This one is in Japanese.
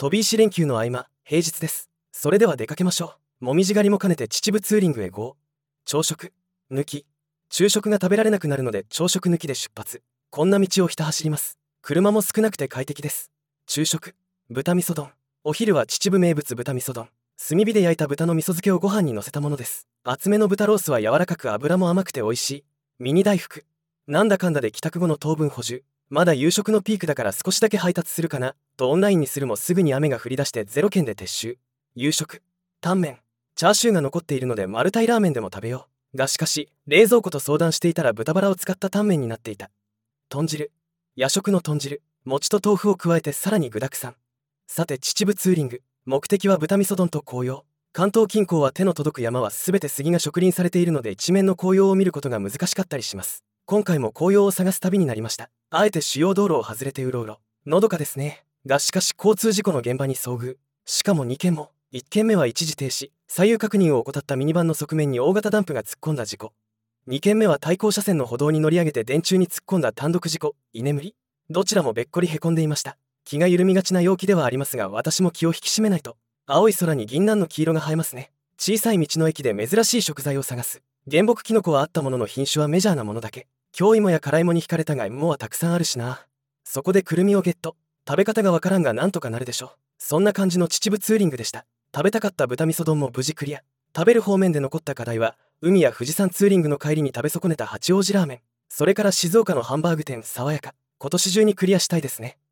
飛び石連休の合間、平日です。それでは出かけましょう。もみじ狩りも兼ねて秩父ツーリングへ GO。 朝食抜き。昼食が食べられなくなるので朝食抜きで出発。こんな道をひた走ります。車も少なくて快適です。昼食豚味噌丼。お昼は秩父名物豚味噌丼。炭火で焼いた豚の味噌漬けをご飯にのせたものです。厚めの豚ロースは柔らかく油も甘くて美味しい。ミニ大福。なんだかんだで帰宅後の糖分補充。まだ夕食のピークだから少しだけ配達するかなとオンラインにするもすぐに雨が降り出して0件で撤収。夕食タンメン。チャーシューが残っているのでマルタイラーメンでも食べよう。がしかし冷蔵庫と相談していたら豚バラを使ったタンメンになっていた。豚汁。夜食の豚汁。餅と豆腐を加えてさらに具だくさん。さて秩父ツーリング、目的は豚味噌丼と紅葉。関東近郊は手の届く山は全て杉が植林されているので一面の紅葉を見ることが難しかったりします。今回も紅葉を探す旅になりました。あえて主要道路を外れてうろうろ。のどかですね。がしかし交通事故の現場に遭遇。しかも2件も。1件目は一時停止、左右確認を怠ったミニバンの側面に大型ダンプが突っ込んだ事故。2件目は対向車線の歩道に乗り上げて電柱に突っ込んだ単独事故。居眠り。どちらもべっこりへこんでいました。気が緩みがちな陽気ではありますが私も気を引き締めないと。青い空に銀杏の黄色が映えますね。小さい道の駅で珍しい食材を探す。原木キノコはあったものの品種はメジャーなものだけ。京芋や辛芋に惹かれたが芋はたくさんあるしな。そこでくるみをゲット。食べ方がわからんがなんとかなるでしょう。そんな感じの秩父ツーリングでした。食べたかった豚味噌丼も無事クリア。食べる方面で残った課題は海や富士山ツーリングの帰りに食べ損ねた八王子ラーメン、それから静岡のハンバーグ店爽やか。今年中にクリアしたいですね。